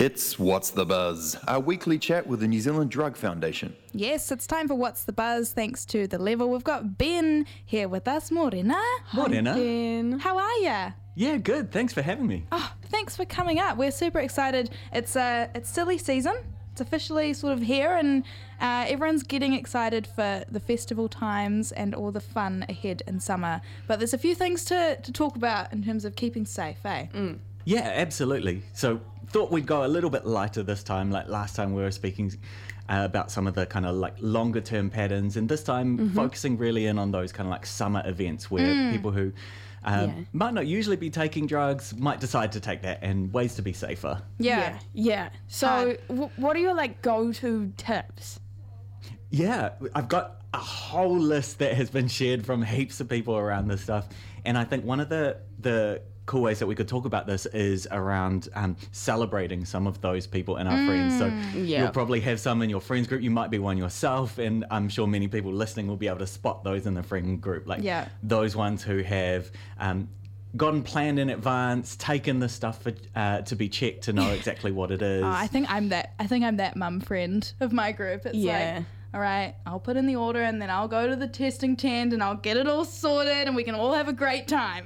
It's What's the Buzz, our weekly chat with the New Zealand Drug Foundation. Yes, it's time for What's the Buzz, thanks to The Level. We've got Ben here with us. Morena. Morena. Ben. How are ya? Yeah, good. Thanks for having me. Oh, thanks for coming up. We're super excited. It's silly season. It's officially sort of here, and everyone's getting excited for the festival times and all the fun ahead in summer. But there's a few things to talk about in terms of keeping safe, eh? Yeah, absolutely. So thought we'd go a little bit lighter this time. Like last time we were speaking about some of the kind of like longer term patterns, and this time focusing really in on those kind of like summer events where people who might not usually be taking drugs might decide to take that, and ways to be safer. Yeah. So what are your like go-to tips? Yeah, I've got a whole list that has been shared from heaps of people around this stuff, and I think one of the cool ways that we could talk about this is around celebrating some of those people in our friends. So you'll probably have some in your friends group. You might be one yourself, and I'm sure many people listening will be able to spot those in the friend group, like those ones who have gotten planned in advance, taken the stuff for, to be checked to know exactly what it is. I think I'm that mum friend of my group. It's like, all right, I'll put in the order and then I'll go to the testing tent and I'll get it all sorted and we can all have a great time.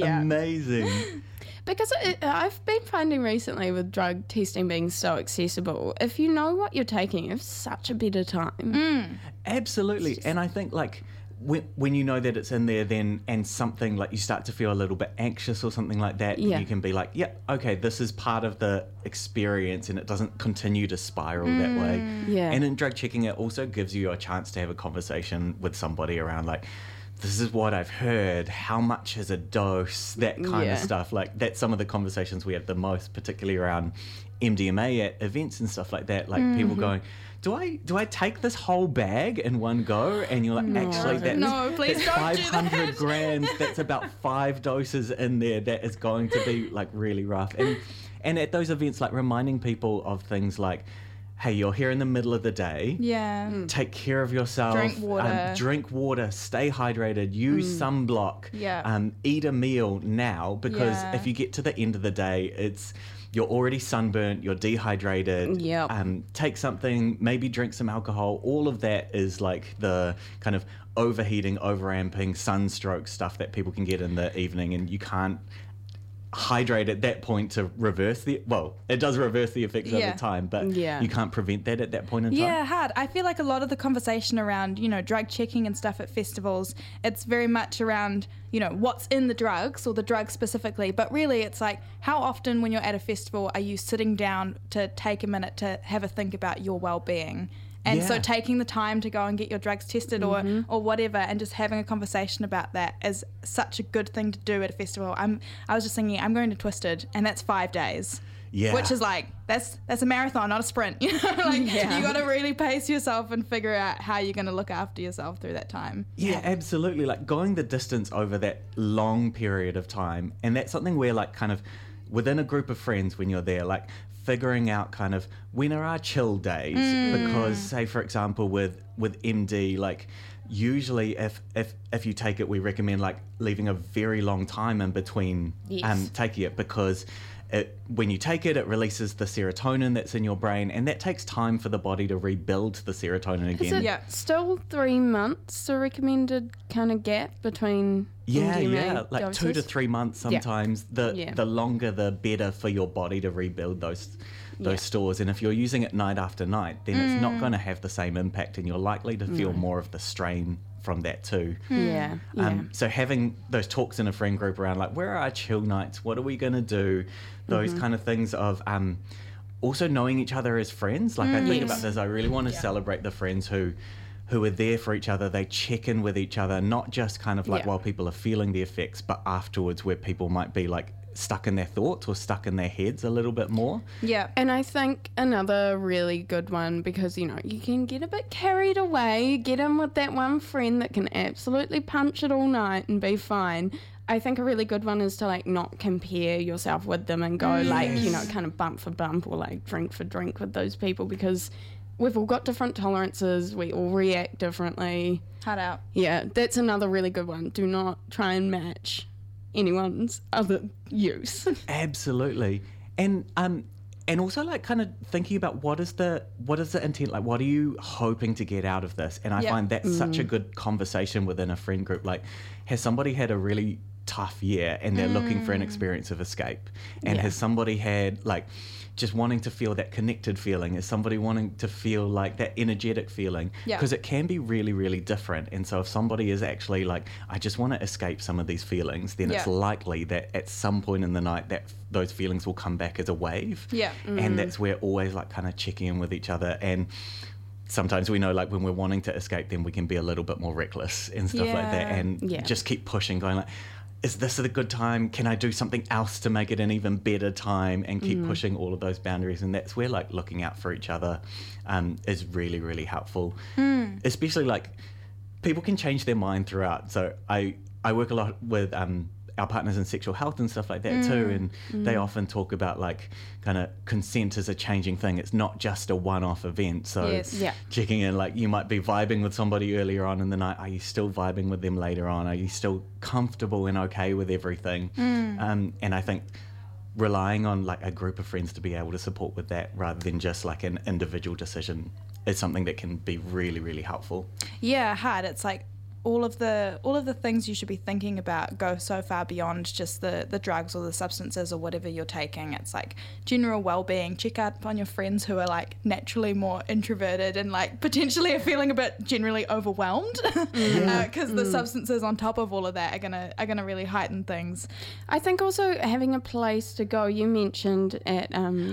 Amazing. Because I've been finding recently with drug testing being so accessible, if you know what you're taking, you have such a better time. Absolutely. And I think like when you know that it's in there then, and something like you start to feel a little bit anxious or something like that, you can be like, okay, this is part of the experience and it doesn't continue to spiral that way. And in drug checking, it also gives you a chance to have a conversation with somebody around like, this is what I've heard, how much is a dose, that kind of stuff. Like that's some of the conversations we have the most, particularly around MDMA at events and stuff like that. Like people going, do I take this whole bag in one go? And you're like, actually, please that's don't do 500 that. grams. That's about 5 doses in there. That is going to be like really rough. And at those events, like reminding people of things like, hey, you're here in the middle of the day. Take care of yourself. Drink water. Stay hydrated. Use sunblock. Eat a meal now, because if you get to the end of the day, you're already sunburnt, you're dehydrated. Take something, maybe drink some alcohol. All of that is like the kind of overheating, overamping, sunstroke stuff that people can get in the evening, and you can't hydrate at that point to reverse it does reverse the effects over time, but you can't prevent that at that point in time. Hard. I feel like a lot of the conversation around, drug checking and stuff at festivals, it's very much around, what's in the drugs or the drugs specifically, but really it's like, how often when you're at a festival are you sitting down to take a minute to have a think about your well-being? And so taking the time to go and get your drugs tested or whatever, and just having a conversation about that is such a good thing to do at a festival. I was just thinking, I'm going to Twisted, and that's 5 days. Which is like, that's a marathon, not a sprint. You got to really pace yourself and figure out how you're going to look after yourself through that time. Yeah, absolutely. Like going the distance over that long period of time. And that's something where like kind of within a group of friends when you're there, like figuring out kind of when are our chill days, because say for example with MD, like usually if you take it, we recommend like leaving a very long time in between taking it, because when you take it, it releases the serotonin that's in your brain, and that takes time for the body to rebuild the serotonin again. Is it still 3 months a recommended kind of gap between MDMA like doses? 2 to 3 months sometimes. The longer the better for your body to rebuild those stores. And if you're using it night after night, then it's not going to have the same impact, and you're likely to feel more of the strain from that too. So having those talks in a friend group around like, where are our chill nights, what are we going to do, those kind of things of also knowing each other as friends. Like I think about this, I really want to celebrate the friends who are there for each other. They check in with each other, not just kind of like while people are feeling the effects, but afterwards, where people might be like stuck in their thoughts or stuck in their heads a little bit more. And I think another really good one, because you can get a bit carried away, get in with that one friend that can absolutely punch it all night and be fine. I think a really good one is to like not compare yourself with them and go like, kind of bump for bump or like drink for drink with those people, because we've all got different tolerances, we all react differently. Hard out. Yeah, that's another really good one. Do not try and match anyone's other use. Absolutely. And And also like kind of thinking about what is the intent, like what are you hoping to get out of this? And I find that's such a good conversation within a friend group. Like, has somebody had a really tough year and they're looking for an experience of escape? And has somebody had like just wanting to feel that connected feeling? Is somebody wanting to feel like that energetic feeling? Because it can be really, really different. And so if somebody is actually like, I just want to escape some of these feelings, then it's likely that at some point in the night that those feelings will come back as a wave. And that's where always like kind of checking in with each other. And sometimes we know like when we're wanting to escape, then we can be a little bit more reckless and stuff like that, and just keep pushing, going like, is this a good time? Can I do something else to make it an even better time? And keep pushing all of those boundaries. And that's where like looking out for each other is really, really helpful. Especially like people can change their mind throughout. So I work a lot with our partners in sexual health and stuff like that too, and they often talk about like kind of consent is a changing thing. It's not just a one-off event. So checking in, like you might be vibing with somebody earlier on in the night. Are you still vibing with them later on? Are you still comfortable and okay with everything? And I think relying on like a group of friends to be able to support with that rather than just like an individual decision is something that can be really, really helpful. Yeah, hard. It's like all of the things you should be thinking about go so far beyond just the drugs or the substances or whatever you're taking. It's like general well-being. Check out on your friends who are like naturally more introverted and like potentially are feeling a bit generally overwhelmed because the substances on top of all of that are gonna really heighten things. I think also having a place to go. You mentioned at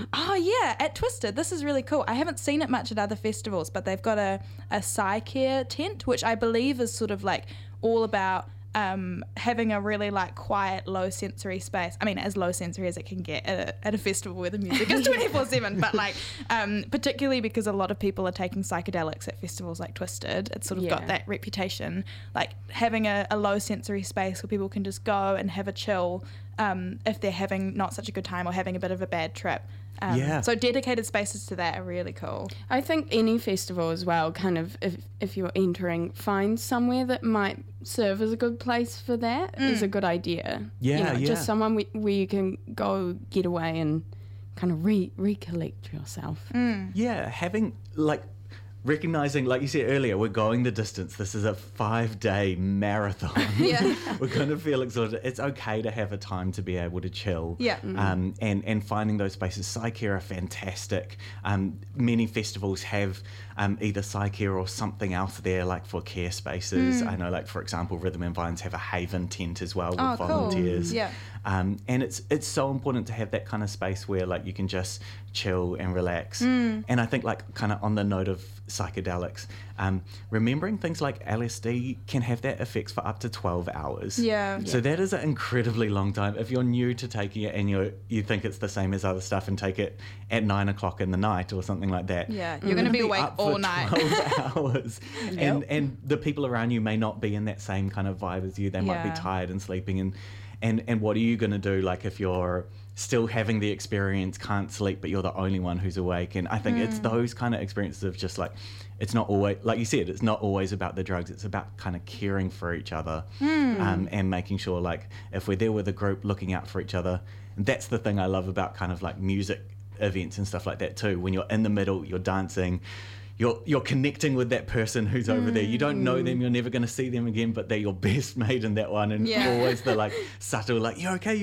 at Twisted. This is really cool. I haven't seen it much at other festivals, but they've got a PsyCare tent, which I believe is sort of like all about having a really like quiet, low sensory space. I mean, as low sensory as it can get at a festival where the music is 24/7, but like particularly because a lot of people are taking psychedelics at festivals like Twisted, it's sort of got that reputation. Like having a low sensory space where people can just go and have a chill if they're having not such a good time or having a bit of a bad trip. So dedicated spaces to that are really cool. I think any festival as well, kind of if you're entering, find somewhere that might serve as a good place for that is a good idea. Just someone where you can go get away and kind of recollect yourself. Having like recognizing, like you said earlier, we're going the distance. This is a 5-day marathon. We're going to feel exhausted. It's okay to have a time to be able to chill. And finding those spaces. PsyCare are fantastic. Many festivals have either PsyCare or something else there, like for care spaces. I know, like for example, Rhythm and Vines have a Haven tent as well with volunteers. And it's so important to have that kind of space where like you can just chill and relax. And I think like kind of on the note of psychedelics, remembering things like LSD can have that effects for up to 12 hours. So that is an incredibly long time. If you're new to taking it and you think it's the same as other stuff and take it at 9 o'clock in the night or something like that, you're going to be awake all night. 12 hours. And the people around you may not be in that same kind of vibe as you. They might be tired and sleeping, and what are you going to do like if you're still having the experience, can't sleep, but you're the only one who's awake? And I think it's those kind of experiences of just like, it's not always, like you said, it's not always about the drugs. It's about kind of caring for each other and making sure like if we're there with a group, looking out for each other. And that's the thing I love about kind of like music events and stuff like that too. When you're in the middle, you're dancing, you're connecting with that person who's over there. You don't know them, you're never going to see them again, but they're your best mate in that one. And always the like subtle like, you're okay.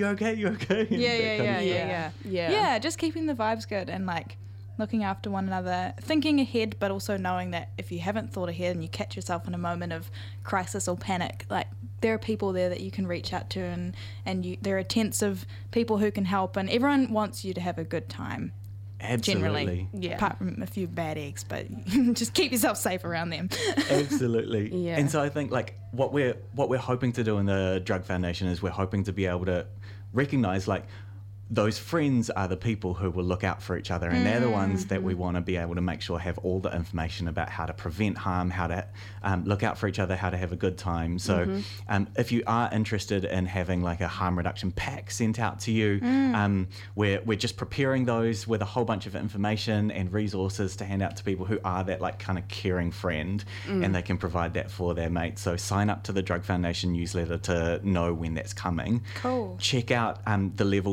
Yeah, just keeping the vibes good and like looking after one another, thinking ahead, but also knowing that if you haven't thought ahead and you catch yourself in a moment of crisis or panic, like there are people there that you can reach out to, and there are tents of people who can help, and everyone wants you to have a good time. Absolutely. Generally, apart from a few bad eggs, but just keep yourself safe around them. Absolutely. And so I think like what we're hoping to do in the Drug Foundation is we're hoping to be able to recognize like those friends are the people who will look out for each other, and they're the ones that we want to be able to make sure have all the information about how to prevent harm, how to look out for each other, how to have a good time. So if you are interested in having like a harm reduction pack sent out to you, we're just preparing those with a whole bunch of information and resources to hand out to people who are that like kind of caring friend, and they can provide that for their mates. So sign up to the Drug Foundation newsletter to know when that's coming. Cool. Check out thelevel.org.nz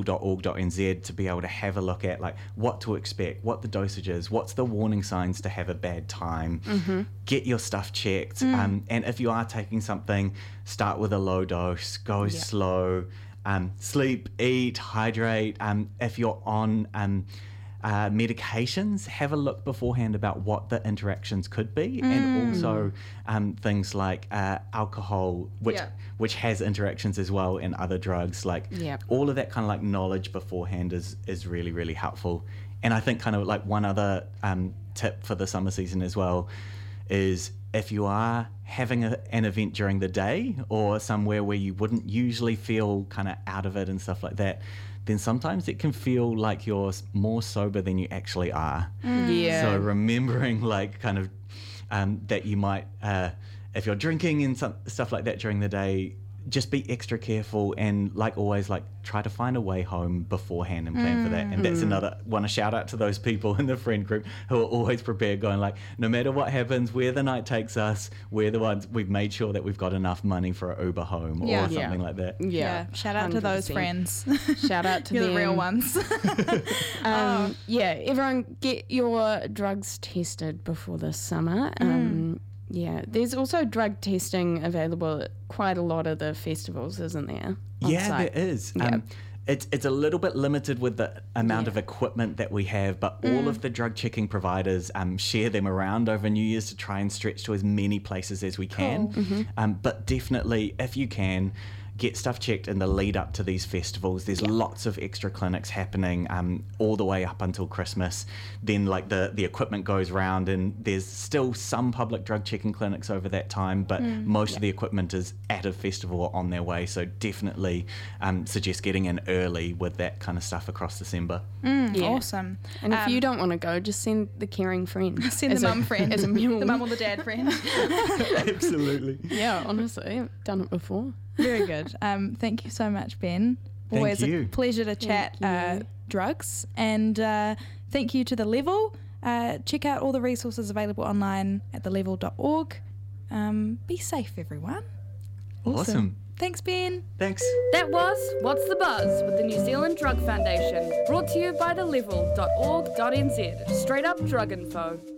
level.org.nz to be able to have a look at like what to expect, what the dosage is, what's the warning signs to have a bad time. Get your stuff checked, and if you are taking something, start with a low dose, go slow, sleep, eat, hydrate. If you're on medications, have a look beforehand about what the interactions could be, and also things like alcohol, which has interactions as well, and other drugs. Like all of that kind of like knowledge beforehand is really, really helpful. And I think kind of like one other tip for the summer season as well is if you are having an event during the day or somewhere where you wouldn't usually feel kind of out of it and stuff like that, then sometimes it can feel like you're more sober than you actually are. So remembering like kind of that you might, if you're drinking and stuff like that during the day, just be extra careful, and like always, like try to find a way home beforehand and plan for that. And that's another one. A shout out to those people in the friend group who are always prepared, going like, no matter what happens, where the night takes us, we're the ones, we've made sure that we've got enough money for an Uber home or something like that. Shout out to those 100%. friends. Shout out to You're them. the real ones. Everyone get your drugs tested before the summer. There's also drug testing available at quite a lot of the festivals, isn't there? There is. It's a little bit limited with the amount of equipment that we have, but all of the drug checking providers share them around over New Year's to try and stretch to as many places as we can. But definitely, if you can, get stuff checked in the lead up to these festivals. There's lots of extra clinics happening all the way up until Christmas. Then like the equipment goes round, and there's still some public drug checking clinics over that time, but most of the equipment is at a festival or on their way. So definitely suggest getting in early with that kind of stuff across December. Awesome. And if you don't want to go, just send the caring friend. Send the mum friend. As a mule. The mum or the dad friend. Absolutely. Yeah, honestly, I've done it before. Very good. Thank you so much, Ben. Thank Always you. a pleasure to chat drugs. And thank you to The Level. Check out all the resources available online at thelevel.org. Be safe, everyone. Awesome. Thanks, Ben. Thanks. That was What's the Buzz with the New Zealand Drug Foundation, brought to you by thelevel.org.nz. Straight up drug info.